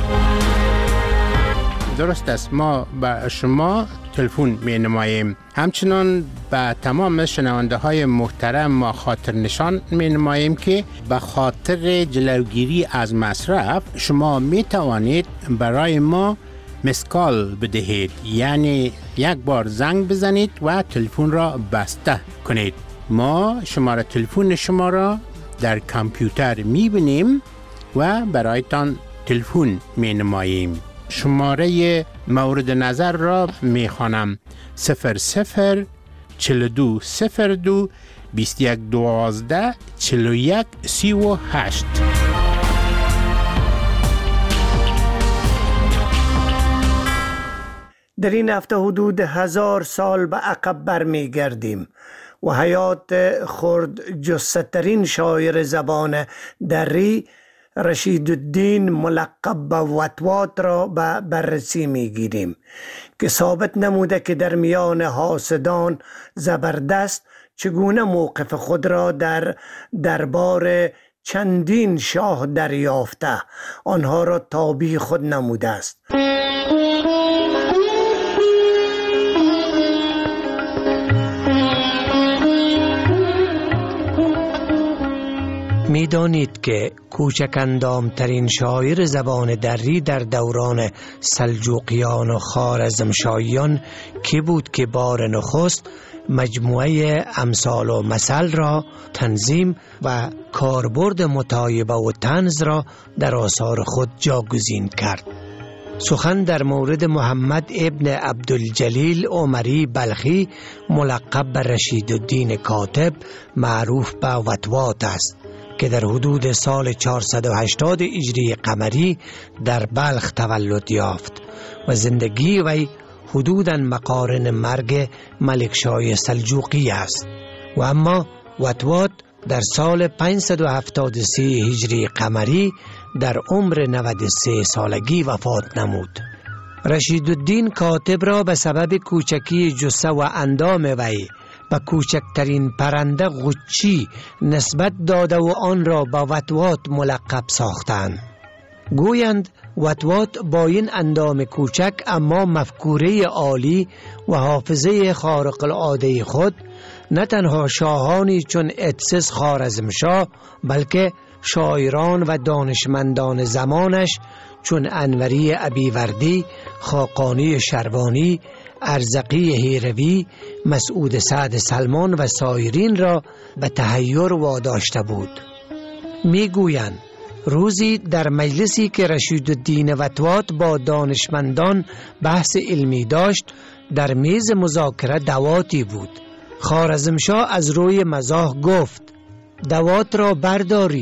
درست است، ما به شما تلفن می نماییم. همچنان به تمام شنونده های محترم ما خاطر نشان می نماییم که به خاطر جلوگیری از مصرف شما می توانید برای ما مسکال بدهید، یعنی یک بار زنگ بزنید و تلفن را بسته کنید. ما شماره تلفن شما را در کامپیوتر می بینیم و برایتان تلفن می نماییم. شماره مورد نظر را می خوانم: 00 42 02 21 12 41 38. در این هفته حدود 1000 سال به عقب برمی گردیم و حیات خرد جثه‌ترین شاعر زبان دری رشیدالدین ملقب به وطوات را به بررسی می گیریم که ثابت نموده که در میان حاسدان زبردست چگونه موقف خود را در دربار چندین شاه دریافته آنها را تابع خود نموده است. می دانید که کوچک اندامترین شاعر زبان دری در دوران سلجوقیان و خوارزمشاهیان کی بود که بار نخست مجموعه امثال و مثل را تنظیم و کاربرد مطایبه و طنز را در آثار خود جاگزین کرد؟ سخن در مورد محمد ابن عبدالجلیل عمری بلخی ملقب به رشیدالدین کاتب معروف به وطوات است که در حدود سال 480 هجری قمری در بلخ تولد یافت و زندگی وی حدوداً مقارن مرگ ملکشاه سلجوقی است و اما وطوات در سال 573 هجری قمری در عمر 93 سالگی وفات نمود. رشیدالدین کاتب را به سبب کوچکی جثه و اندام وی و کوچکترین پرنده غچی نسبت داده و آن را با وطوات ملقب ساختند. گویند وطوات با این اندام کوچک اما مفکوره عالی و حافظه خارق العاده خود نه تنها شاهانی چون ادسس خوارزمشاه بلکه شاعران و دانشمندان زمانش چون انوری ابیوردی، خاقانی شروانی، ارزقی هیروی، مسعود سعد سلمان و سایرین را به تحیر واداشته بود. میگویند روزی در مجلسی که رشیدالدین وطوات با دانشمندان بحث علمی داشت در میز مذاکره دواتی بود. خوارزمشاه از روی مزاح گفت دوات را بردارید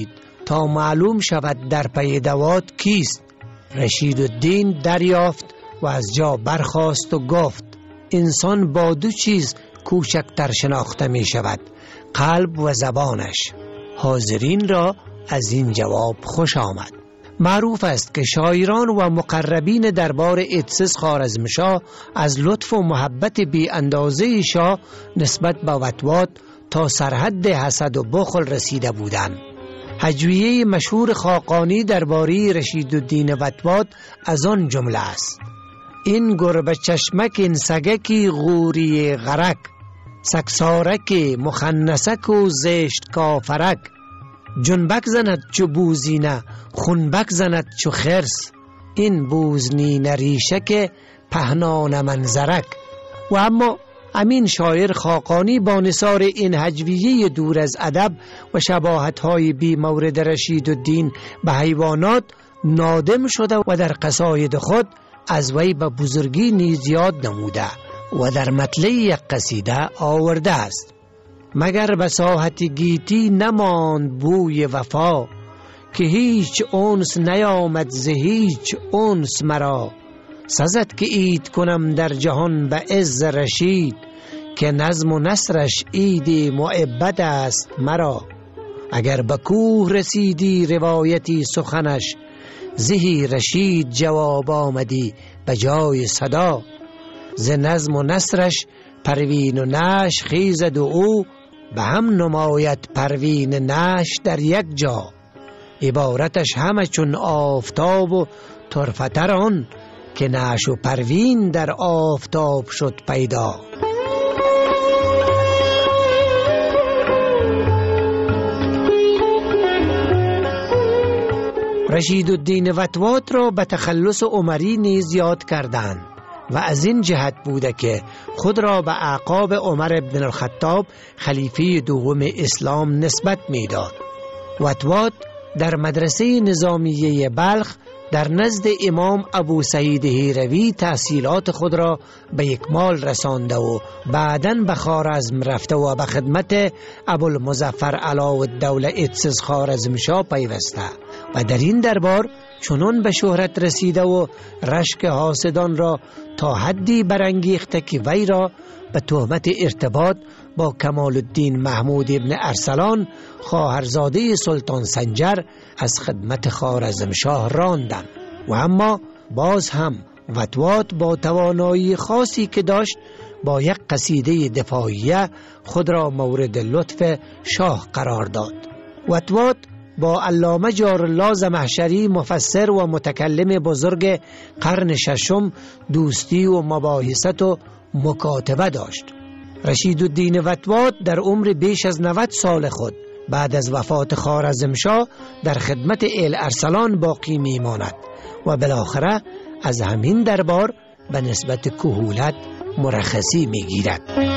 تا معلوم شود در پی دوات کیست. رشیدالدین دریافت و از جا برخاست و گفت انسان با دو چیز کوچکتر شناخته می شود، قلب و زبانش. حاضرین را از این جواب خوش آمد. معروف است که شاعران و مقربین دربار اتسس خوارزمشاه از لطف و محبت بی اندازه شاه نسبت به وطوات تا سرحد حسد و بخل رسیده بودند. هجویه مشهور خاقانی درباره رشیدالدین وطوات از آن جمله است: این گربه چشمک این سگکی غوری غرک، سکسارک مخنسک و زشت کافرک، جنبک زند چو بوزینه خونبک زند چو خرس، این بوزنی نریشک پهنان منظرک. و اما امین شاعر خاقانی با نثار این هجویه دور از ادب و شباهت‌های بی مورد رشیدالدین به حیوانات نادم شده و در قصاید خود از وی به بزرگی نیز یاد نموده و در مطلع یک قصیده آورده است: مگر به ساحت گیتی نماند بوی وفا، که هیچ انس نیامد ز هیچ انس مرا، سزد که عید کنم در جهان به عز رشید، که نظم و نثرش عید معبد است مرا. اگر به کوه رسیدی روایتی سخنش، زهی رشید جواب آمدی به جای صدا، ز نظم و نثرش پروین و نش خیزد و او، به هم نماید پروین نش در یک جا. عبارتش همه چون آفتاب و طرفتر آن، که نش و پروین در آفتاب شد پیدا. رشیدالدین وطوات را به تخلص عمری نیز یاد کردند و از این جهت بوده که خود را به اعقاب عمر بن الخطاب خلیفه دوم اسلام نسبت میداد. وطوات در مدرسه نظامیه بلخ در نزد امام ابو سعید هیروی تحصیلات خود را به اکمال رسانده و بعداً به خوارزم رفته و به خدمت ابوالمظفر علاءالدوله اتسس خوارزمشاه پیوسته و در این دربار چنان به شهرت رسیده و رشک حاسدان را تا حدی برانگیخته که وی را به تهمت ارتباط با کمال الدین محمود ابن ارسلان خواهرزاده سلطان سنجر از خدمت خوارزمشاه راندند. و اما باز هم وطوات با توانایی خاصی که داشت با یک قصیده دفاعیه خود را مورد لطف شاه قرار داد. وطوات با علامه جارالله زمخشری مفسر و متکلم بزرگ قرن ششم دوستی و مباحثت و مکاتبه داشت. رشیدالدین وطوات در عمر بیش از 90 سال خود بعد از وفات خوارزمشاه در خدمت ارسلان باقی میماند و بالاخره از همین دربار به نسبت کهولت مرخصی میگیرد.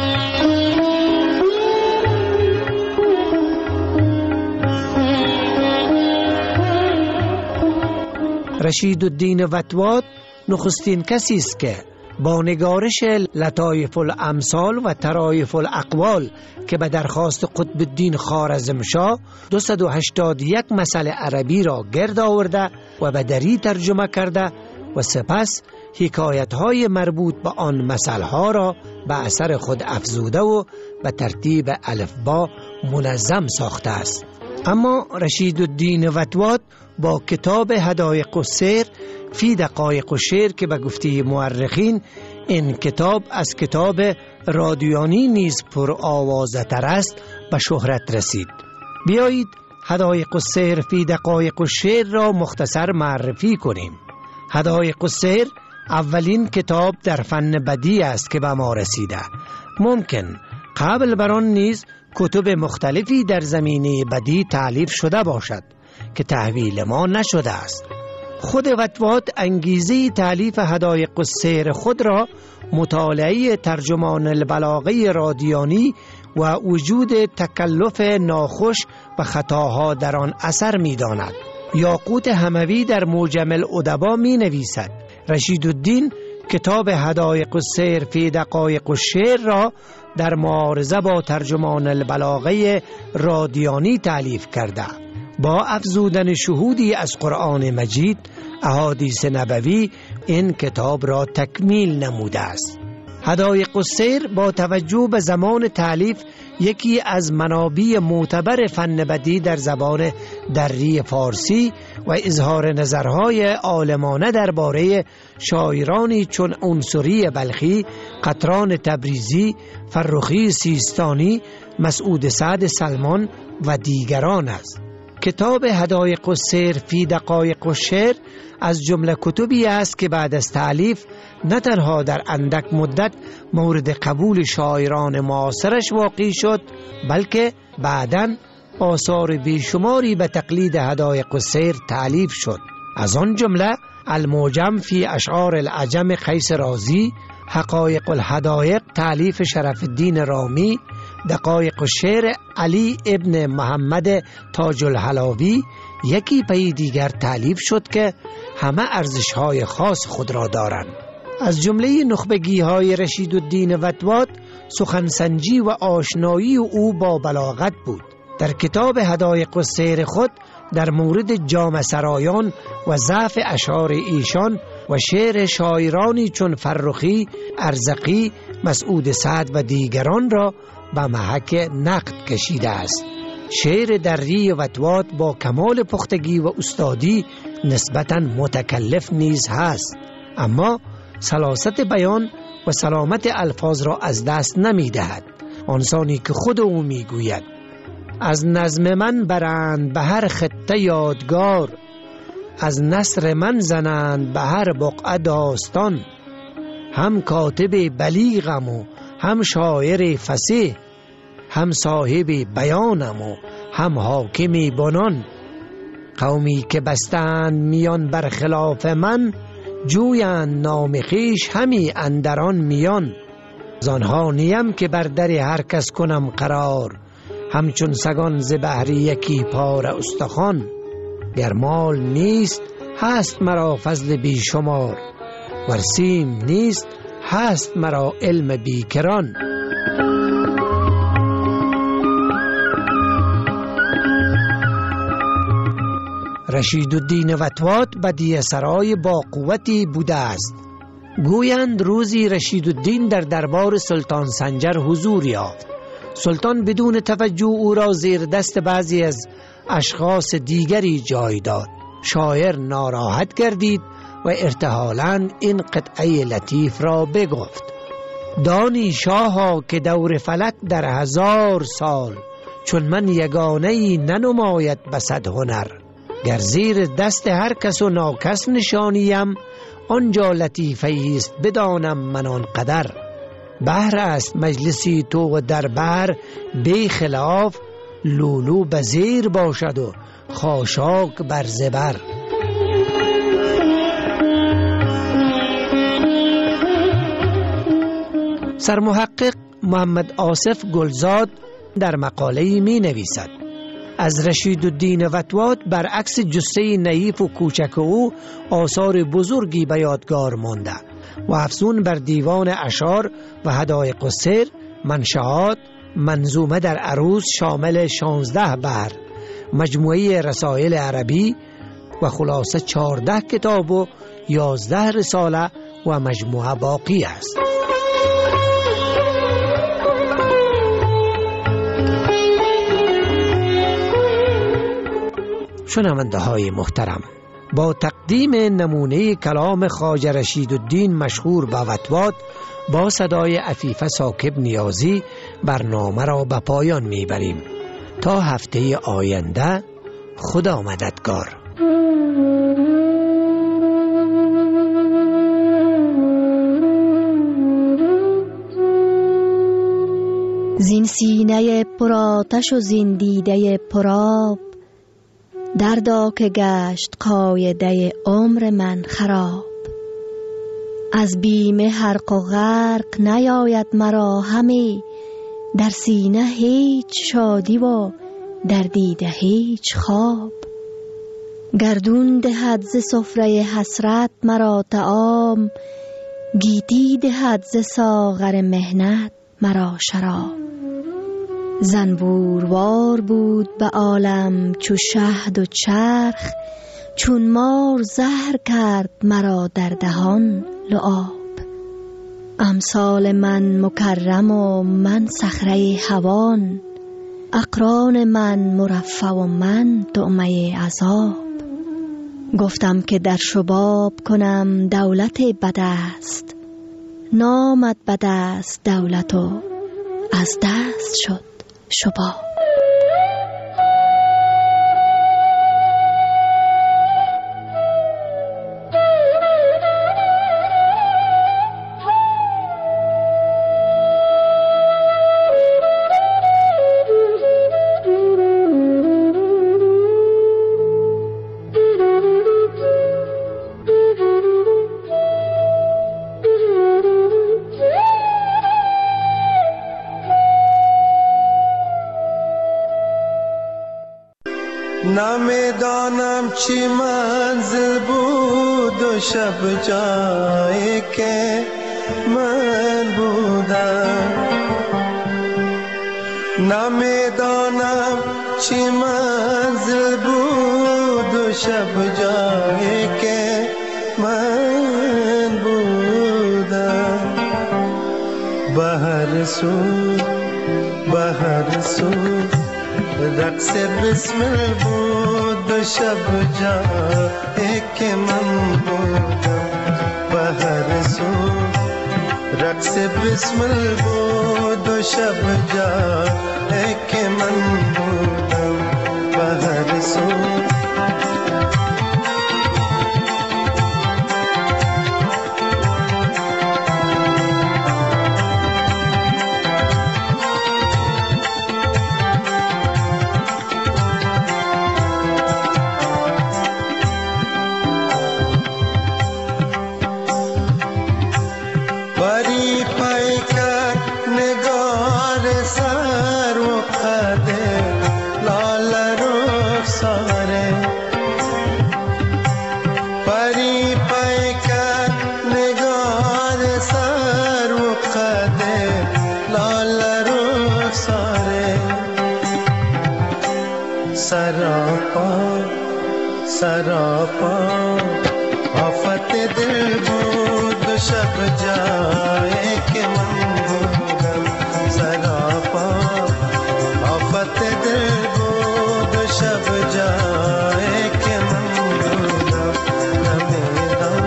رشیدالدین وطوات نخستین کسی است که با نگارش لطایف الامثال و طرایف الاقوال که به درخواست قطب الدین خوارزمشاه 281 مثل عربی را گرد آورده و به دری ترجمه کرده و سپس حکایت‌های مربوط به آن مثل‌ها را به اثر خود افزوده و به ترتیب الفبا منظم ساخته است. اما رشیدالدین وطوات با کتاب هدایق السیر فی دقایق الشعر که به گفته مورخین این کتاب از کتاب رادیانی نیز پر آوازه تر است به شهرت رسید. بیایید هدایق السیر فی دقایق الشعر را مختصر معرفی کنیم. هدایق السیر اولین کتاب در فن بدیع است که به ما رسیده. ممکن قبل بر آن نیز کتب مختلفی در زمینه بدیع تألیف شده باشد که تحویل ما نشده است. خود وطوات انگیزه تألیف هدایق السیر خود را مطالعه ترجمان البلاغه رادیانی و وجود تکلف ناخوش و خطاها در آن اثر می داند. یاقوت حموی در موجم الادبا می نویسد: رشیدالدین کتاب هدایق السیر فی دقایق الشعر را در معارضه با ترجمان البلاغه رادیانی تألیف کرده با افزودن شهودی از قرآن مجید، احادیث نبوی این کتاب را تکمیل نموده است. حدایق السیر با توجه به زمان تالیف یکی از منابع معتبر فن بدیع در زبان دری فارسی و اظهار نظرهای عالمانه درباره شاعرانی چون عنصری بلخی، قطران تبریزی، فرخی سیستانی، مسعود سعد سلمان و دیگران است. کتاب حدایق السیر فی دقایق الشعر از جمله کتبی است که بعد از تألیف نه تنها در اندک مدت مورد قبول شاعران معاصرش واقع شد، بلکه بعداً آثار بیشماری به تقلید حدایق السیر تألیف شد. از آن جمله المعجم فی اشعار العجم قیس رازی، حقایق الحدایق تألیف شرف الدین رامی، دقایق الشعر علی ابن محمد تاج الحلاوی یکی پی دیگر تألیف شد که همه ارزش‌های خاص خود را دارند. از جمله نخبگی‌های رشیدالدین وطوات سخنسنجی و آشنایی او با بلاغت بود. در کتاب حدایق السیر خود در مورد جامه سرایان و ضعف اشعار ایشان و شعر شاعرانی چون فرخی، ارزقی، مسعود سعد و دیگران را به محک نقد کشیده است. شعر دری وطوات با کمال پختگی و استادی نسبتاً متکلف نیز هست، اما سلاست بیان و سلامت الفاظ را از دست نمی دهد. آنسانی که خود او می گوید از نظم من برند به هر خطه یادگار، از نثر من زنند به هر بقعه داستان، هم کاتب بلیغم و هم شاعر فصیح، هم صاحب بیانم و هم حاکم بنان، قومی که بستند میان بر خلاف من، جویند نام خویش همی اندران میان، زانها نیم که بر در هر کس کنم قرار، همچون سگان ز بهر یکی پاره استخوان، گر مال نیست هست مرا فضل بی شمار، ور سیم نیست هست مرا علم بیکران. رشیدالدین وطوات بدیع سرای با قوتی بوده است. گویند روزی رشیدالدین در دربار سلطان سنجر حضور یافت. سلطان بدون توجه او را زیر دست بعضی از اشخاص دیگری جای داد. شاعر ناراحت گردید و ارتحالاً این قطعه لطیف را بگفت: دانی شاها که دور فلک در 1000 سال، چون من یگانه‌ای ننماید به 100 هنر، گر زیر دست هر کس و ناکس نشانیم، آنجا لطیفه است بدانم من آن قدر، بحر است مجلسی تو و در بحر بی خلاف، لولو به زیر باشد و خاشاک بر زبر. سرمحقق محمد آصف گلزاد در مقاله‌ای می نویسد: از رشیدالدین وطوات برعکس جثه نحیف و کوچک او آثار بزرگی به یادگار مانده و افزون بر دیوان اشعار و حدایق السیر منشآت، منظومه در عروض شامل 16 بحر، مجموعه رسائل عربی و خلاصه 14 کتاب و 11 رساله و مجموعه باقی است. شنونده های محترم، با تقدیم نمونه کلام خواجه رشیدالدین مشهور به وطوات با صدای عفیفه ساکب نیازی برنامه را به پایان میبریم. تا هفته آینده، خدا مددگار. زین سینه پرآتش و زین دیده پرآب، دردا که گشت قاعده عمر من خراب. از بیم حرق و غرق نیاید مرا همی، در سینه هیچ شادی و در دیده هیچ خواب. گردون دهد ز سفره حسرت مرا طعام، گیتی دهد ز ساغر محنت مرا شراب. زنبوروار بود به عالم چو شهد و چرخ، چون مار زهر کرد مرا در دهان لعاب. امثال من مکرم و من صخره هوان، اقران من مرفع و من طعمه عذاب. گفتم که در شباب کنم دولت بدست، نامد بدست دولت و از دست شد شباب. نمیدانم چی منزل بود و شب جایی که من بودم. نمیدانم چی منزل بود و شب جایی که من بودم. به هر سو رقص بسمل بود و شب جایی که من بودم. به هر سو رقص بسمل بود و شب جایی که من بودم. به هر سو सरापा आफत दिल بود शब जाए के मन होगम सरापा आफत दिल بود शब जाए के मन होगम नमेदा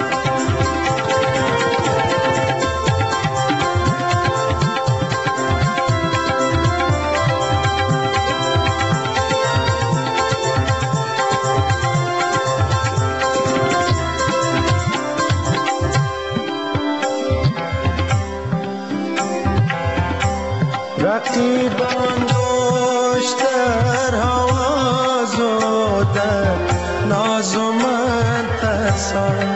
رقیبان دوش در حواز و در ناز و من ترسان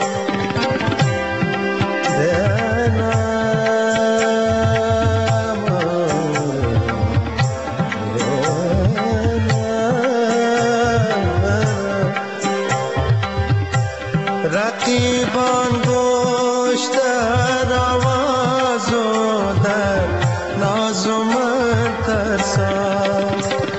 رقیبان دوش در حواز و در ناز و من ترسان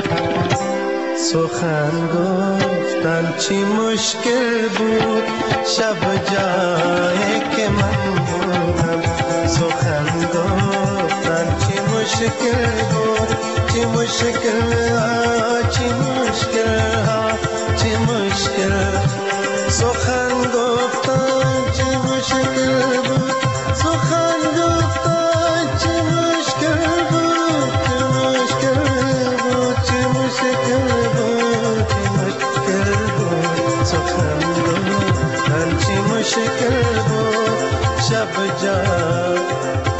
سخن گفتن چی مشکل بود شب جایی که من بودم سخن گفتن چی مشکل بود چی مشکل ها چی مشکل ها چی مشکل سخن گفتن چی مشکل بود سخن گفتن چی مشکل بود چی مشکل بود چی مشکل بود چی مشکل بود سخن گفتن چی مشکل بود شب جا